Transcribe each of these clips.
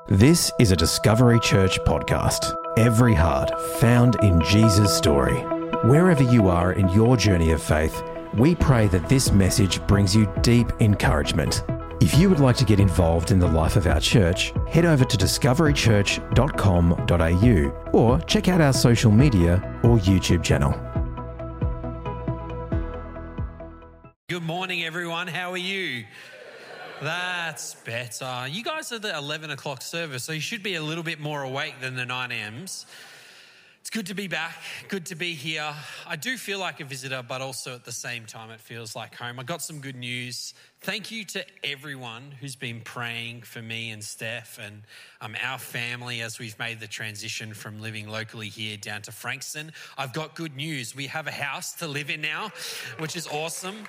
This is a Discovery Church podcast. Every heart found in Jesus' story. Wherever you are in your journey of faith, we pray that this message brings you deep encouragement. If you would like to get involved in the life of our church, head over to discoverychurch.com.au or check out our social media or YouTube channel. Good morning, everyone. How are you? That's better. You guys are the 11 o'clock service, so you should be a little bit more awake than the 9 a.m.s. It's good to be back. Good to be here. I do feel like a visitor, but also at the same time, it feels like home. I got some good news. Thank you to everyone who's been praying for me and Steph and our family as we've made the transition from living locally here down to Frankston. I've got good news. We have a house to live in now, which is awesome.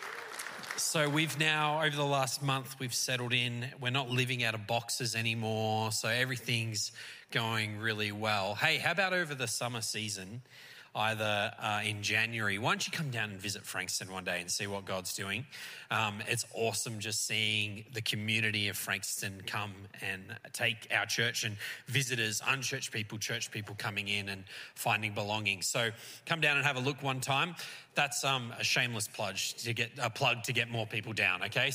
So we've now, over the last month, we've settled in. We're not living out of boxes anymore. So everything's going really well. Hey, how about over the summer season, either in January? Why don't you come down and visit Frankston one day and see what God's doing? It's awesome just seeing the community of Frankston come and take our church and visitors, unchurched people, church people coming in and finding belonging. So come down and have a look one time. That's a shameless plug to get more people down, okay?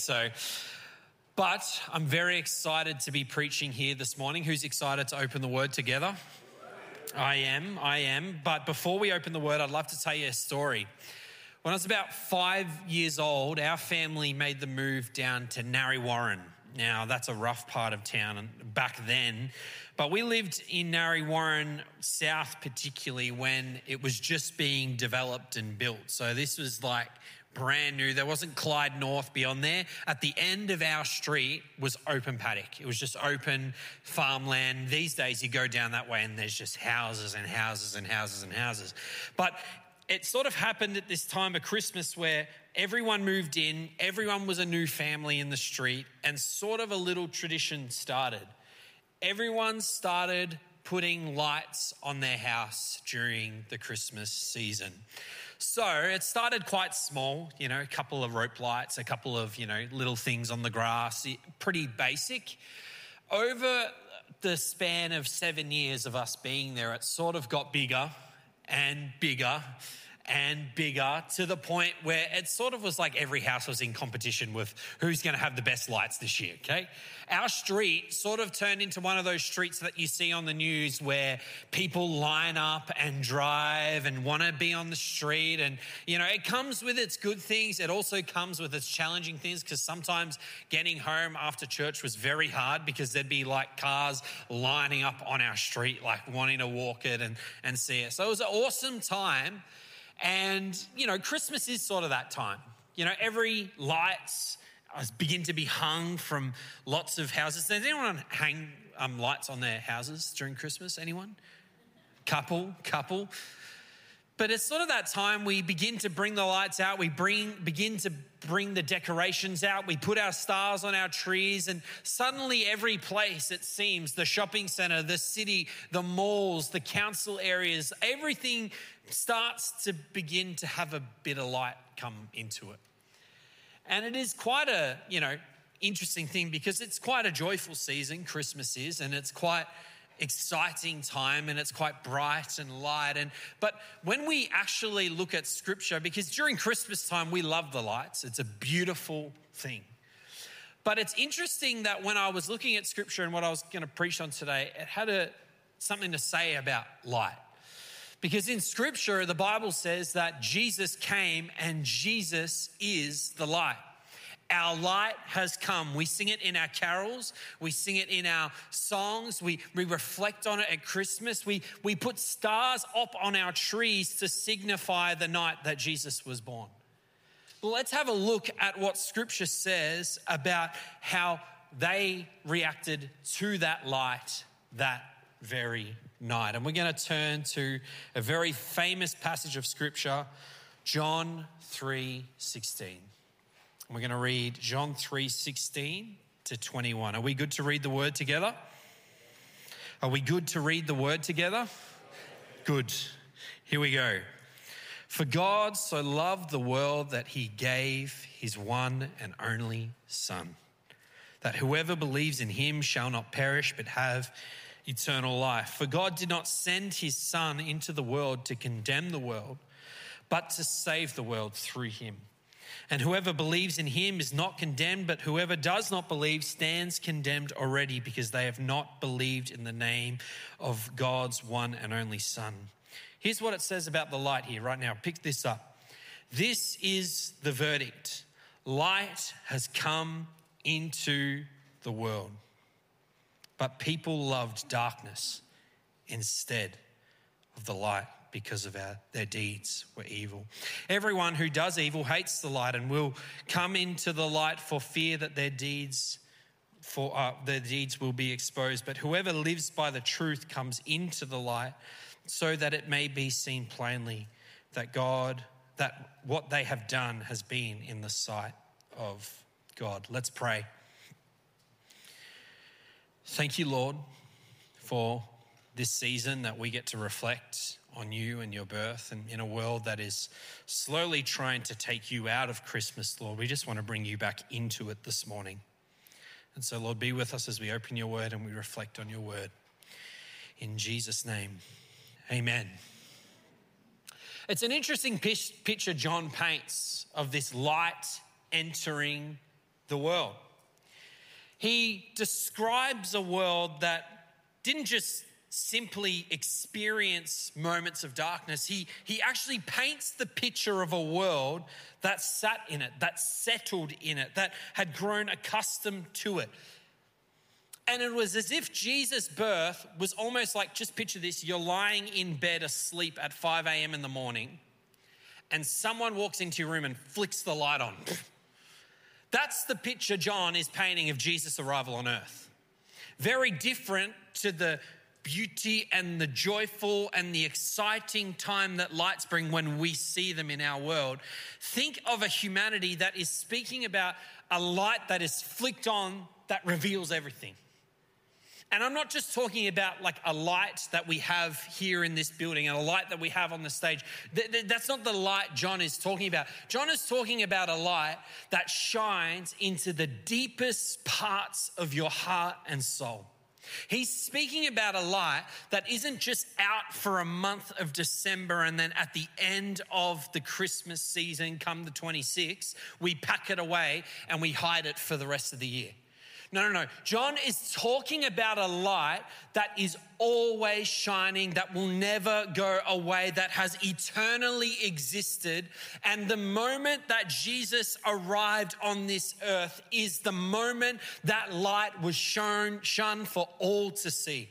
But I'm very excited to be preaching here this morning. Who's excited to open the Word together? I am. But before we open the Word, I'd love to tell you a story. When I was about 5 years old, our family made the move down to Narre Warren. Now, that's a rough part of town back then. But we lived in Narre Warren South, particularly when it was just being developed and built. So this was like brand new. There wasn't Clyde North beyond there. At the end of our street was open paddock. It was just open farmland. These days you go down that way and there's just houses and houses and houses and houses. But it sort of happened at this time of Christmas where everyone moved in, everyone was a new family in the street, and sort of a little tradition started. Everyone started putting lights on their house during the Christmas season. So it started quite small, a couple of rope lights, a couple of, little things on the grass, pretty basic. Over the span of 7 years of us being there, it sort of got bigger and bigger and bigger to the point where it sort of was like every house was in competition with who's going to have the best lights this year, okay? Our street sort of turned into one of those streets that you see on the news where people line up and drive and want to be on the street. And, it comes with its good things. It also comes with its challenging things because sometimes getting home after church was very hard because there'd be like cars lining up on our street, like wanting to walk it and see it. So it was an awesome time. And, Christmas is sort of that time. Every lights begin to be hung from lots of houses. Does anyone hang lights on their houses during Christmas? Anyone? Couple. But it's sort of that time we begin to bring the lights out. We begin to bring the decorations out. We put our stars on our trees, and suddenly every place, it seems, the shopping center, the city, the malls, the council areas, everything starts to begin to have a bit of light come into it. And it is quite a, interesting thing because it's quite a joyful season, Christmas is, and it's quite exciting time and it's quite bright and light. But when we actually look at scripture, because during Christmas time, we love the lights. It's a beautiful thing. But it's interesting that when I was looking at scripture and what I was going to preach on today, it had something to say about light. Because in scripture, the Bible says that Jesus came and Jesus is the light. Our light has come. We sing it in our carols. We sing it in our songs. We reflect on it at Christmas. We put stars up on our trees to signify the night that Jesus was born. Well, let's have a look at what scripture says about how they reacted to that light that very night. And we're going to turn to a very famous passage of scripture, John 3:16. We're going to read John 3:16 to 21. Are we good to read the word together? Are we good to read the word together? Good. Here we go. For God so loved the world that he gave his one and only Son, that whoever believes in him shall not perish but have eternal life. For God did not send his Son into the world to condemn the world, but to save the world through him. And whoever believes in him is not condemned, but whoever does not believe stands condemned already, because they have not believed in the name of God's one and only Son. Here's what it says about the light here right now. Pick this up. This is the verdict. Light has come into the world, but people loved darkness instead of the light, because of their deeds were evil. Everyone who does evil hates the light and will come into the light for fear that their deeds will be exposed. But whoever lives by the truth comes into the light, so that it may be seen plainly that what they have done has been in the sight of God. Let's pray. Thank you, Lord, for this season that we get to reflect on you and your birth, and in a world that is slowly trying to take you out of Christmas, Lord, we just want to bring you back into it this morning. And so, Lord, be with us as we open your word and we reflect on your word. In Jesus' name, amen. It's an interesting picture John paints of this light entering the world. He describes a world that didn't just simply experience moments of darkness. He actually paints the picture of a world that sat in it, that settled in it, that had grown accustomed to it. And it was as if Jesus' birth was almost like, just picture this, you're lying in bed asleep at 5 a.m. in the morning and someone walks into your room and flicks the light on. That's the picture John is painting of Jesus' arrival on earth. Very different to the beauty and the joyful and the exciting time that lights bring when we see them in our world. Think of a humanity that is speaking about a light that is flicked on that reveals everything. And I'm not just talking about like a light that we have here in this building and a light that we have on the stage. That's not the light John is talking about. John is talking about a light that shines into the deepest parts of your heart and soul. He's speaking about a light that isn't just out for a month of December and then at the end of the Christmas season, come the 26th, we pack it away and we hide it for the rest of the year. No. John is talking about a light that is always shining, that will never go away, that has eternally existed. And the moment that Jesus arrived on this earth is the moment that light was shone for all to see.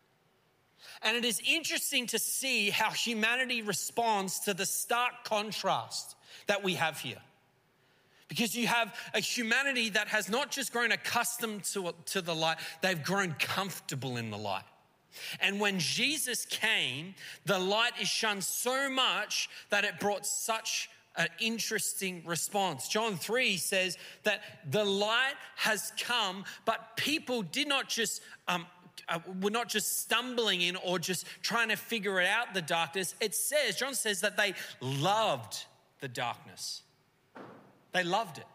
And it is interesting to see how humanity responds to the stark contrast that we have here. Because you have a humanity that has not just grown accustomed to the light, they've grown comfortable in the light. And when Jesus came, the light is shone so much that it brought such an interesting response. John 3 says that the light has come, but people did not just were not just stumbling in or just trying to figure it out, the darkness. John says that they loved the darkness. They loved it.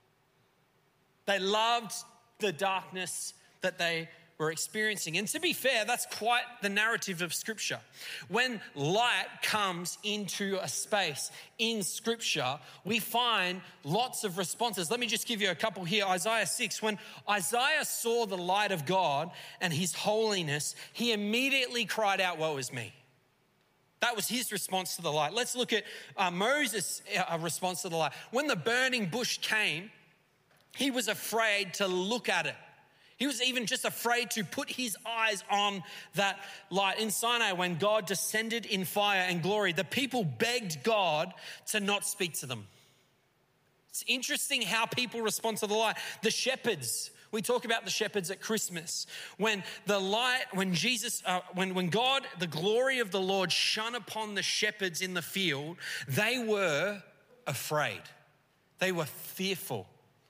They loved the darkness that they were experiencing. And to be fair, that's quite the narrative of Scripture. When light comes into a space in Scripture, we find lots of responses. Let me just give you a couple here. Isaiah 6, when Isaiah saw the light of God and his holiness, he immediately cried out, "Woe is me." That was his response to the light. Let's look at Moses' response to the light. When the burning bush came, he was afraid to look at it. He was even just afraid to put his eyes on that light. In Sinai, when God descended in fire and glory, the people begged God to not speak to them. It's interesting how people respond to the light. The shepherds, we talk about the shepherds at Christmas. When the light, when God, the glory of the Lord shone upon the shepherds in the field, they were afraid. They were fearful.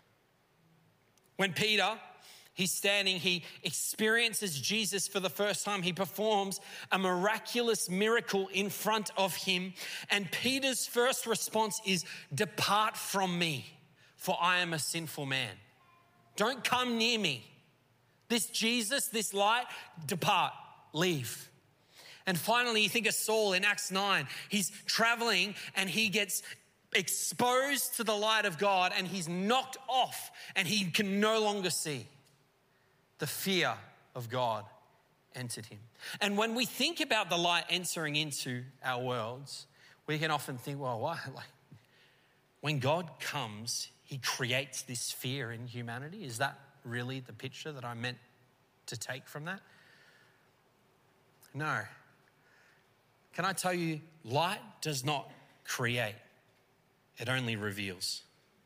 When Peter, he's standing, he experiences Jesus for the first time. He performs a miraculous miracle in front of him. And Peter's first response is, "Depart from me, for I am a sinful man." Don't come near me. This Jesus, this light, depart, leave. And finally, you think of Saul in Acts 9. He's traveling and he gets exposed to the light of God and he's knocked off and he can no longer see. The fear of God entered him. And when we think about the light entering into our worlds, we can often think, well, why? Like, when God comes, he creates this fear in humanity. Is that really the picture that I meant to take from that? No. Can I tell you, light does not create. It only reveals.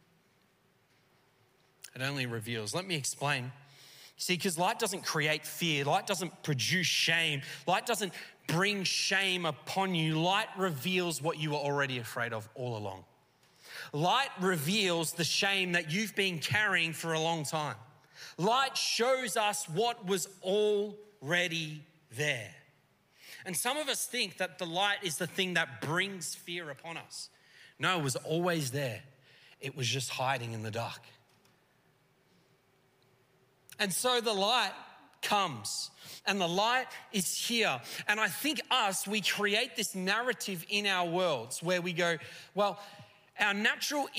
It only reveals. Let me explain. See, because light doesn't create fear. Light doesn't produce shame. Light doesn't bring shame upon you. Light reveals what you were already afraid of all along. Light reveals the shame that you've been carrying for a long time. Light shows us what was already there. And some of us think that the light is the thing that brings fear upon us. No, it was always there. It was just hiding in the dark. And so the light comes and the light is here. And I think we create this narrative in our worlds where we go, well, our natural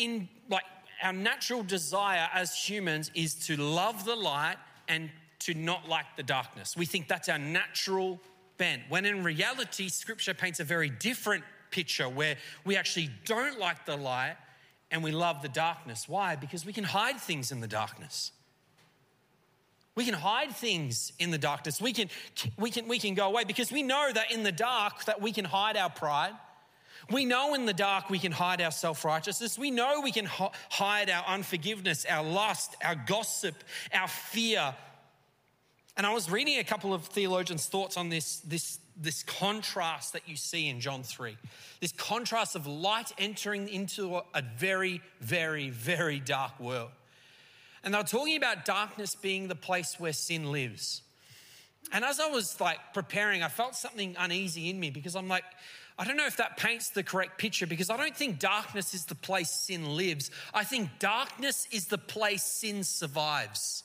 desire as humans is to love the light and to not like the darkness. We think that's our natural bent, when in reality, Scripture paints a very different picture where we actually don't like the light and we love the darkness. Why? Because we can hide things in the darkness. We can hide things in the darkness. We can go away because we know that in the dark that we can hide our pride. We know in the dark we can hide our self-righteousness. We know we can hide our unforgiveness, our lust, our gossip, our fear. And I was reading a couple of theologians' thoughts on this contrast that you see in John 3. This contrast of light entering into a very, very, very dark world. And they were talking about darkness being the place where sin lives. And as I was preparing, I felt something uneasy in me because I'm like, I don't know if that paints the correct picture because I don't think darkness is the place sin lives. I think darkness is the place sin survives.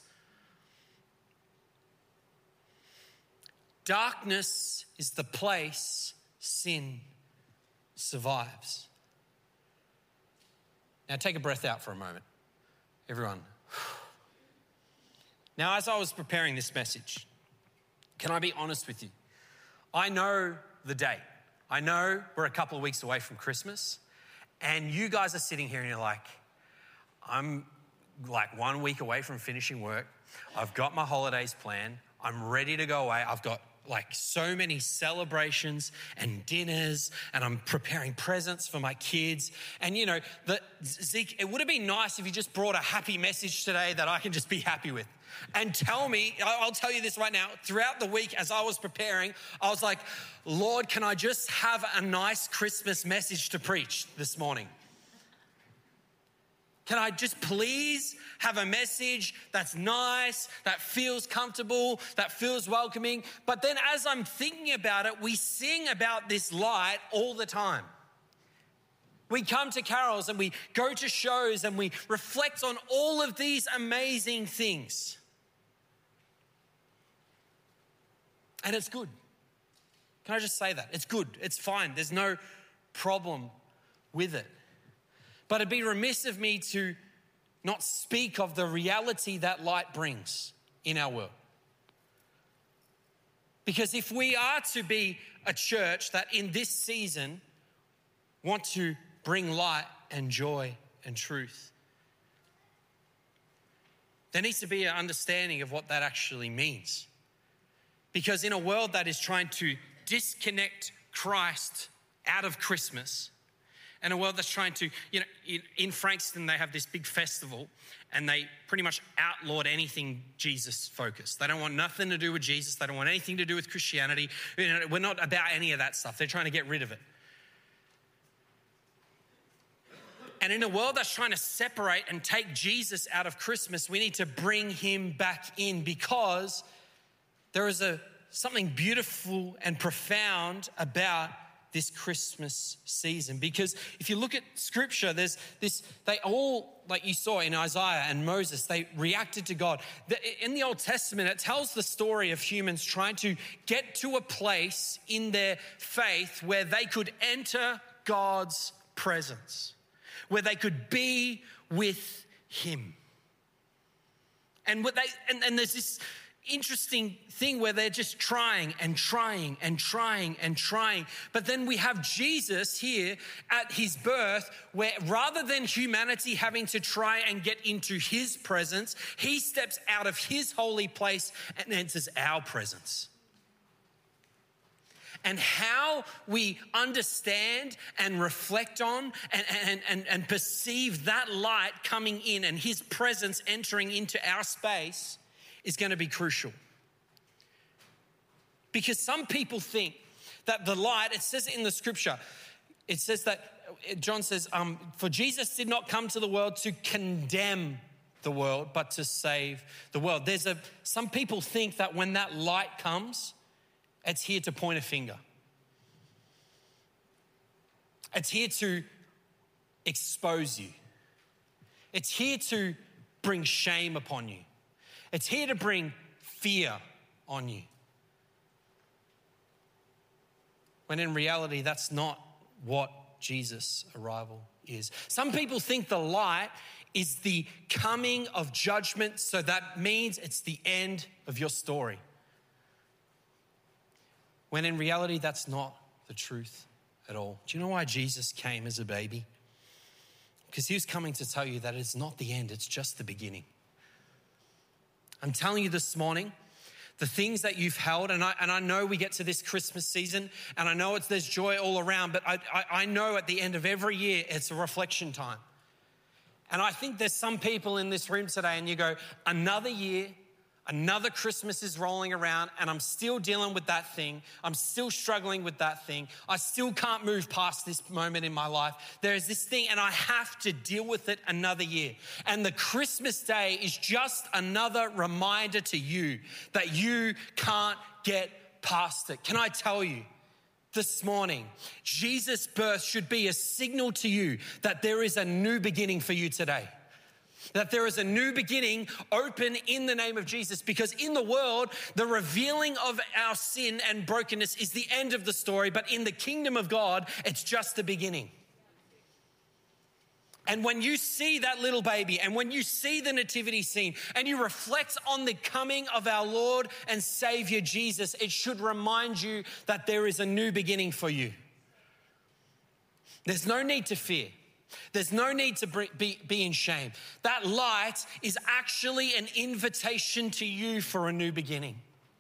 Darkness is the place sin survives. Now take a breath out for a moment, everyone. Now, as I was preparing this message, can I be honest with you? I know the date. I know we're a couple of weeks away from Christmas, and you guys are sitting here and you're like, I'm 1 week away from finishing work. I've got my holidays planned. I'm ready to go away. I've got so many celebrations and dinners, and I'm preparing presents for my kids. And Zeke, it would have been nice if you just brought a happy message today that I can just be happy with. And tell me, I'll tell you this right now, throughout the week as I was preparing, I was like, Lord, can I just have a nice Christmas message to preach this morning? Can I just please have a message that's nice, that feels comfortable, that feels welcoming? But then as I'm thinking about it, we sing about this light all the time. We come to carols and we go to shows and we reflect on all of these amazing things. And it's good. Can I just say that? It's good. It's fine. There's no problem with it. But it'd be remiss of me to not speak of the reality that light brings in our world. Because if we are to be a church that in this season want to bring light and joy and truth, there needs to be an understanding of what that actually means. Because in a world that is trying to disconnect Christ out of Christmas, and a world that's trying to, in Frankston, they have this big festival and they pretty much outlawed anything Jesus focused. They don't want nothing to do with Jesus. They don't want anything to do with Christianity. We're not about any of that stuff. They're trying to get rid of it. And in a world that's trying to separate and take Jesus out of Christmas, we need to bring him back in because there is something beautiful and profound about this Christmas season. Because if you look at scripture, there's this, they all, like you saw in Isaiah and Moses, they reacted to God. In the Old Testament, it tells the story of humans trying to get to a place in their faith where they could enter God's presence, where they could be with him. And there's this interesting thing where they're just trying and trying and trying and trying. But then we have Jesus here at his birth, where rather than humanity having to try and get into his presence, he steps out of his holy place and enters our presence. And how we understand and reflect on and perceive that light coming in and his presence entering into our space is going to be crucial. Because some people think that the light, it says in the scripture, it says that, John says, for Jesus did not come to the world to condemn the world, but to save the world. Some people think that when that light comes, it's here to point a finger. It's here to expose you. It's here to bring shame upon you. It's here to bring fear on you. When in reality, that's not what Jesus' arrival is. Some people think the light is the coming of judgment, so that means it's the end of your story. When in reality, that's not the truth at all. Do you know why Jesus came as a baby? Because he was coming to tell you that it's not the end, it's just the beginning. I'm telling you this morning, the things that you've held, and I know we get to this Christmas season, and I know there's joy all around, but I know at the end of every year, it's a reflection time. And I think there's some people in this room today, and you go, another year, another Christmas is rolling around, and I'm still dealing with that thing. I'm still struggling with that thing. I still can't move past this moment in my life. There is this thing, and I have to deal with it another year. And the Christmas day is just another reminder to you that you can't get past it. Can I tell you, this morning, Jesus' birth should be a signal to you that there is a new beginning for you today. That there is a new beginning open in the name of Jesus, because in the world, the revealing of our sin and brokenness is the end of the story, but in the kingdom of God, it's just the beginning. And when you see that little baby and when you see the nativity scene and you reflect on the coming of our Lord and Savior Jesus, it should remind you that there is a new beginning for you. There's no need to fear. There's no need to be in shame. That light is actually an invitation to you for a new beginning.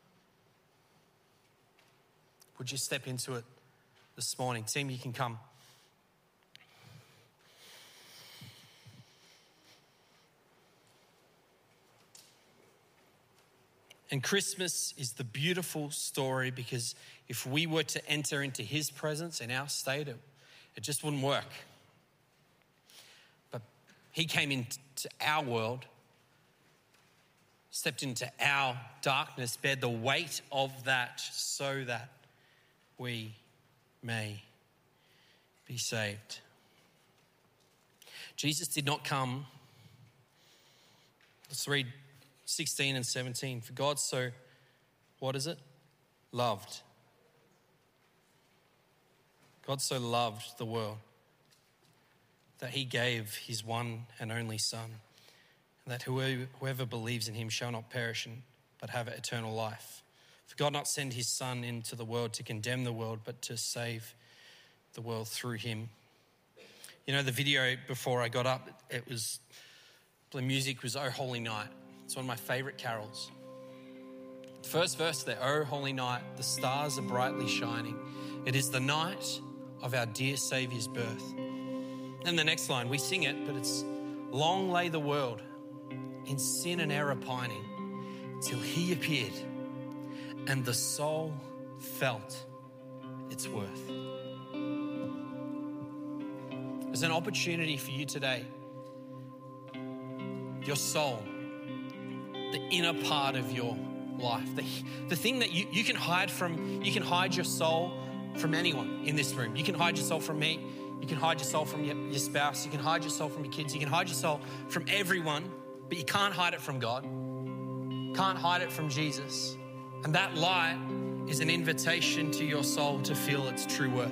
Would you step into it this morning? Team, you can come. And Christmas is the beautiful story, because if we were to enter into his presence in our state, it just wouldn't work. But he came into our world, stepped into our darkness, bared the weight of that so that we may be saved. Jesus did not come. Let's read 16 and 17. For God so, what is it? Loved. God so loved the world that he gave his one and only Son, and that whoever believes in him shall not perish but have eternal life. For God not send his Son into the world to condemn the world, but to save the world through him. You know, the video before I got up, the music was Oh Holy Night. It's one of my favorite carols. The first verse there, Oh holy night, the stars are brightly shining. It is the night of our dear Saviour's birth. And the next line, we sing it, but it's long lay the world in sin and error pining, till he appeared and the soul felt its worth. There's an opportunity for you today. Your soul, the inner part of your life, the thing that you can hide from, you can hide your soul from anyone in this room. You can hide yourself from me. You can hide yourself from your spouse. You can hide yourself from your kids. You can hide yourself from everyone, but you can't hide it from God. Can't hide it from Jesus. And that light is an invitation to your soul to feel its true worth.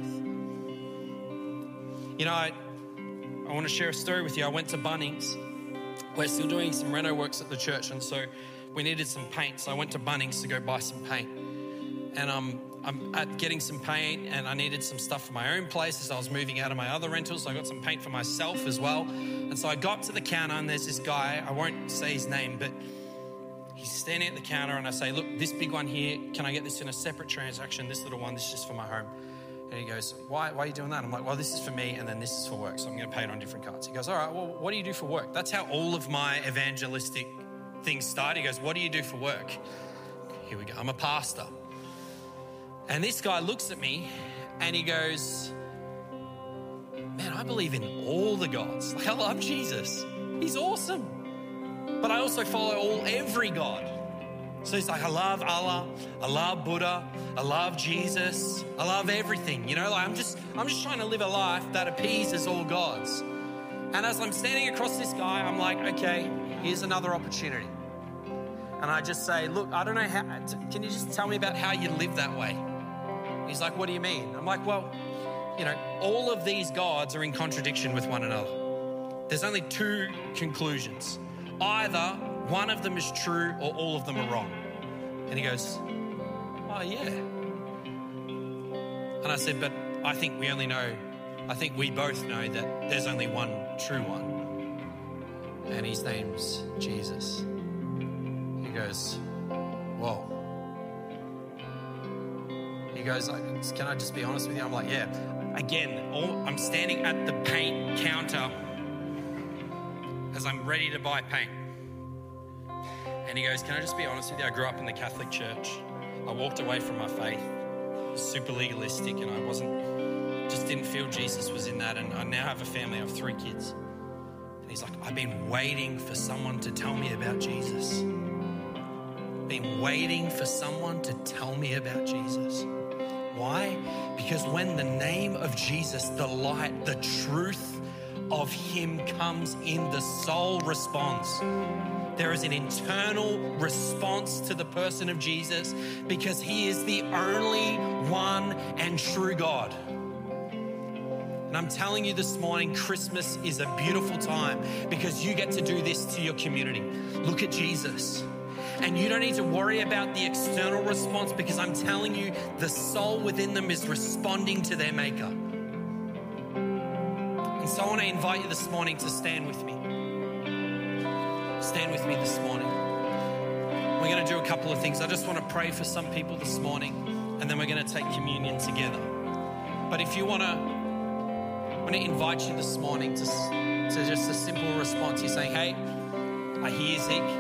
You know, I want to share a story with you. I went to Bunnings. We're still doing some reno works at the church, and so we needed some paint. So I went to Bunnings to go buy some paint. And I'm at getting some paint, and I needed some stuff for my own place as I was moving out of my other rentals. So I got some paint for myself as well. And so I got to the counter, and there's this guy, I won't say his name, but he's standing at the counter, and I say, look, this big one here, can I get this in a separate transaction? This little one, this is just for my home. And he goes, why are you doing that? I'm like, well, this is for me, and then this is for work, so I'm going to pay it on different cards. He goes, all right, well, what do you do for work? That's how all of my evangelistic things start. He goes, what do you do for work? Here we go. I'm a pastor. And this guy looks at me and he goes, man, I believe in all the gods. Like, I love Jesus. He's awesome. But I also follow every God. So he's like, I love Allah, I love Buddha, I love Jesus, I love everything. You know, like I'm just trying to live a life that appeases all gods. And as I'm standing across this guy, I'm like, okay, here's another opportunity. And I just say, look, I don't know how, can you just tell me about how you live that way? He's like, what do you mean? I'm like, well, you know, all of these gods are in contradiction with one another. There's only two conclusions. Either one of them is true or all of them are wrong. And he goes, oh, yeah. And I said, but I think we both know that there's only one true one. And his name's Jesus. He goes, whoa. He goes, can I just be honest with you? I'm like, yeah. Again, I'm standing at the paint counter as I'm ready to buy paint. And he goes, can I just be honest with you? I grew up in the Catholic Church. I walked away from my faith. It was super legalistic, and I just didn't feel Jesus was in that. And I now have a family of 3 kids. And he's like, I've been waiting for someone to tell me about Jesus. Been waiting for someone to tell me about Jesus. Why? Because when the name of Jesus, the light, the truth of him comes in, the soul responds. There is an internal response to the person of Jesus because he is the only one and true God. And I'm telling you this morning, Christmas is a beautiful time because you get to do this to your community. Look at Jesus. And you don't need to worry about the external response because I'm telling you, the soul within them is responding to their maker. And so I want to invite you this morning to stand with me. Stand with me this morning. We're going to do a couple of things. I just want to pray for some people this morning, and then we're going to take communion together. But if you want to, I want to invite you this morning to just a simple response. You're saying, hey, I hear Zeke.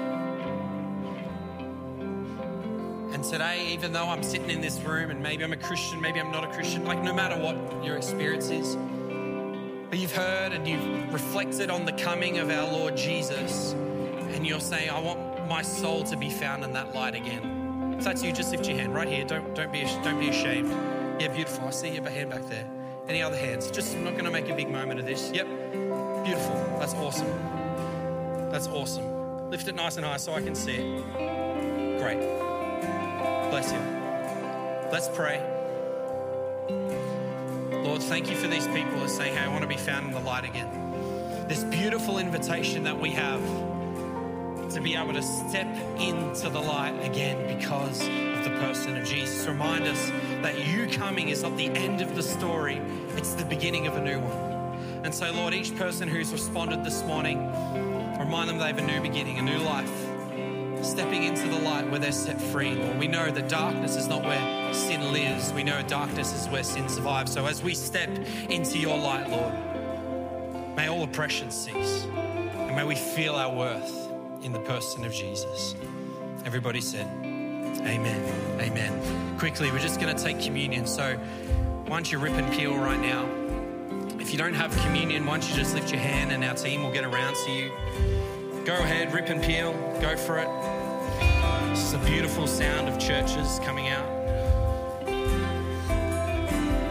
And today, even though I'm sitting in this room and maybe I'm a Christian, maybe I'm not a Christian, like no matter what your experience is, but you've heard and you've reflected on the coming of our Lord Jesus, and you're saying, I want my soul to be found in that light again. If that's you, just lift your hand right here. Don't be ashamed. Yeah, beautiful. I see your hand back there. Any other hands? I'm not going to make a big moment of this. Yep. Beautiful. That's awesome. That's awesome. Lift it nice and high so I can see it. Great. Bless you. Let's pray. Lord, thank you for these people who are saying, hey, I want to be found in the light again. This beautiful invitation that we have to be able to step into the light again because of the person of Jesus. Remind us that you coming is not the end of the story, it's the beginning of a new one. And so, Lord, each person who's responded this morning, remind them they have a new beginning, a new life, stepping into the light where they're set free, Lord. We know that darkness is not where sin lives. We know darkness is where sin survives. So as we step into your light, Lord, may all oppression cease, and may we feel our worth in the person of Jesus. Everybody said, amen, amen. Quickly, we're just going to take communion. So why don't you rip and peel right now? If you don't have communion, why don't you just lift your hand and our team will get around to you. Go ahead, rip and peel, go for it. This is a beautiful sound of churches coming out.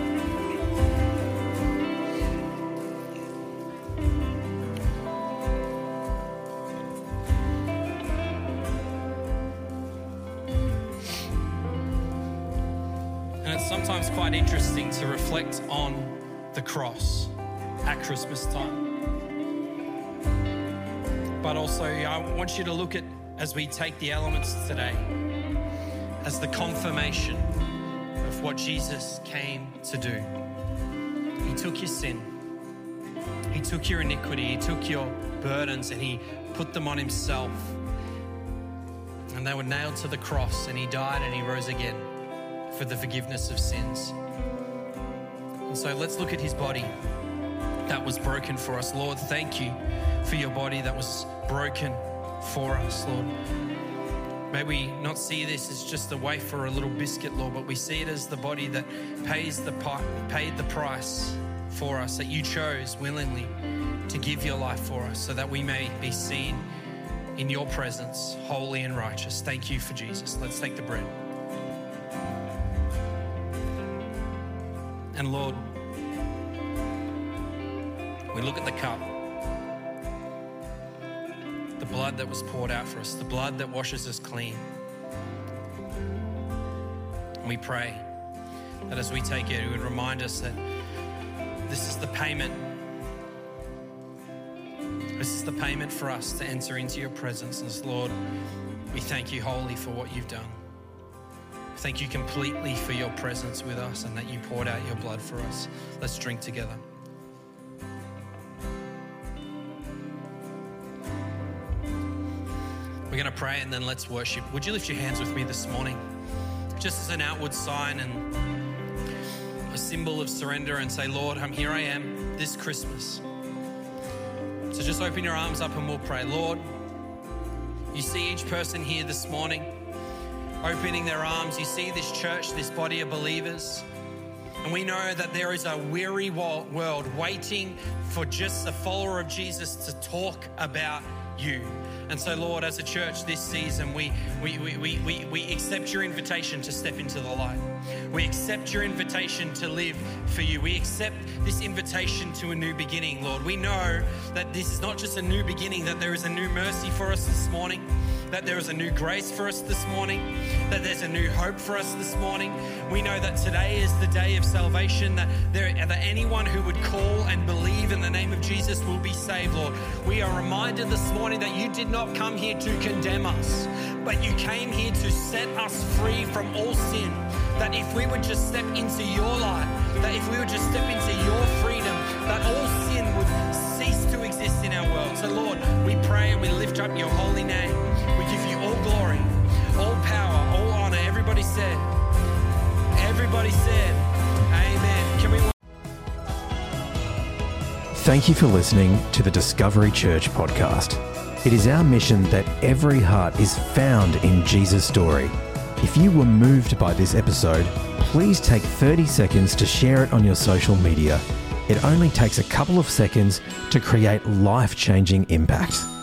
it's sometimes quite interesting to reflect on the cross at Christmas time. But also, I want you to look at, as we take the elements today, as the confirmation of what Jesus came to do. He took your sin. He took your iniquity. He took your burdens and he put them on himself. And they were nailed to the cross, and he died and he rose again for the forgiveness of sins. And so let's look at his body that was broken for us. Lord, thank you for your body that was broken for us, Lord. May we not see this as just a wafer or a little biscuit, Lord, but we see it as the body that paid the price for us, that you chose willingly to give your life for us so that we may be seen in your presence, holy and righteous. Thank you for Jesus. Let's take the bread. And Lord, we look at the cup, the blood that was poured out for us, the blood that washes us clean. And we pray that as we take it, it would remind us that this is the payment. This is the payment for us to enter into your presence. And Lord, we thank you wholly for what you've done. Thank you completely for your presence with us and that you poured out your blood for us. Let's drink together. We're going to pray and then let's worship. Would you lift your hands with me this morning? Just as an outward sign and a symbol of surrender, and say, Lord, here I am this Christmas. So just open your arms up and we'll pray. Lord, you see each person here this morning opening their arms. You see this church, this body of believers. And we know that there is a weary world waiting for just a follower of Jesus to talk about you. And so, Lord, as a church this season, we accept your invitation to step into the light. We accept your invitation to live for you. We accept this invitation to a new beginning, Lord. We know that this is not just a new beginning, that there is a new mercy for us this morning, that there is a new grace for us this morning, that there's a new hope for us this morning. We know that today is the day of salvation, that anyone who would call and believe in the name of Jesus will be saved, Lord. We are reminded this morning that you did not come here to condemn us, but you came here to set us free from all sin. That if we would just step into your light, that if we would just step into your freedom, that all sin would cease to exist in our world. So Lord, we pray and we lift up your holy name. We give you all glory, all power, all honor. Everybody said, amen. Can we... Thank you for listening to the Discovery Church podcast. It is our mission that every heart is found in Jesus' story. If you were moved by this episode, please take 30 seconds to share it on your social media. It only takes a couple of seconds to create life-changing impact.